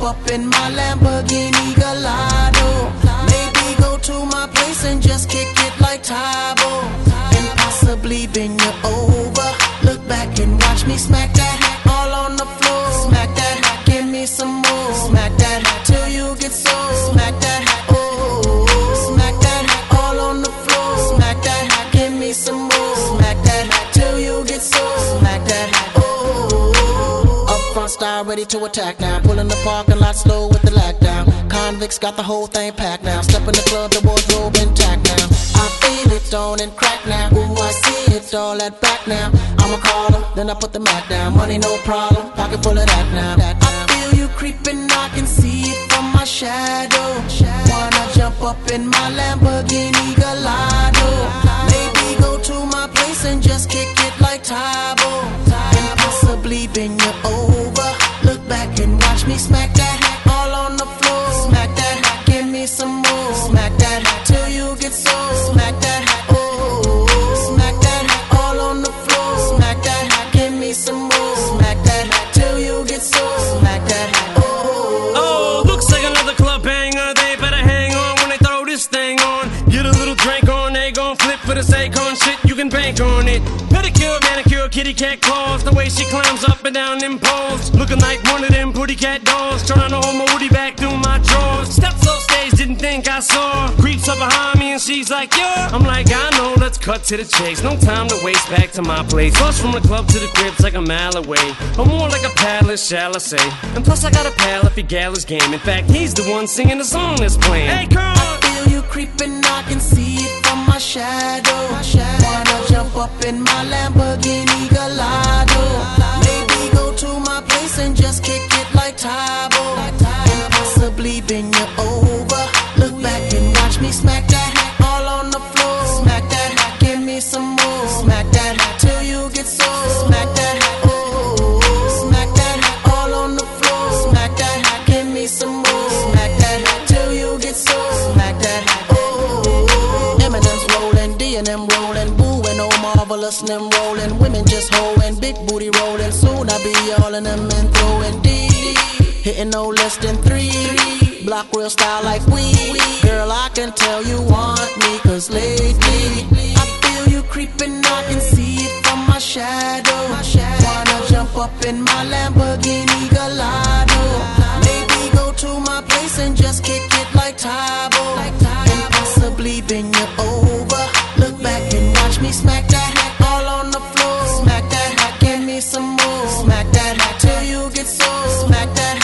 up in my Lamborghini Gallardo. Maybe go to my place and just kick it like Tybo, and possibly bend you over. Look back and watch me smack that all on the floor. Smack that, give me some more. Smack that till you get sore. Smack that, oh, smack that all on the floor. Smack that, give me some more. Smack that till you get sore. Smack that, oh. Up front style ready to attack now. Pulling the parking lot slow with the lag down. Convicts got the whole thing packed now. Step in the club, the wardrobe intact now. I feel it on and crack now. Ooh, I see it all at back now. I'ma call them, then I put the Mac down. Money no problem, pocket full of that now. I feel you creeping, I can see it from my shadow. Wanna jump up in my Lamborghini Gallardo. Maybe go to my place and just kick it like Tybo, and possibly bend you over. Look back and watch me smack that all on the floor. Smack that, give me some more. Smack that till you get sore. Smack that, oh, smack that all on the floor. Smack that, give me some more. Smack that till you get sore. Smack that, oh. Oh, looks like another club banger. They better hang on when they throw this thing on. Get a little drink on, they gon' flip for the Akon shit. You can bank on it. Pedicure, manicure, kitty cat claws. The way she climbs up and down them poles, looking like one of them pretty cat dolls. Trying to hold my woody back through my drawers. Steps off stage, didn't think I saw. Creeps up behind me and she's like, yeah. I'm like, I know, let's cut to the chase. No time to waste, back to my place. Plus from the club to the crib's like a mile away, or more like a palace, shall I say. And plus I got a pal if he gal is game. In fact, he's the one singing the song that's playing. Hey girl, I feel you creeping, I can see it from my shadow. Wanna jump up in my Lamborghini Gallardo. Maybe go to my place and just kick it like Tybo, and possibly bend you over. Look back and watch me smack that all on the floor. Smack that, give me some more. Smack that till you get sore. Smack that, oh, smack that all on the floor. Smack that, give me some more. Smack that till you get sore. Smack that, oh. Eminem's rolling, D and M rolling, Boo and Oh Marvelous and them rolling. Women just holding, big booty rolling. Soon I'll be all in them and throwing D, hitting no less than 3. Block real style like we. Girl, I can tell you want me, cause lately I feel you creeping, I can see it from my shadow. Wanna jump up in my Lamborghini Gallardo. Maybe go to my place and just kick it like Tybo, and possibly bend you over. Look back and watch me smack that all on the floor. Smack that, give me some more. Smack that till you get sore. Smack that.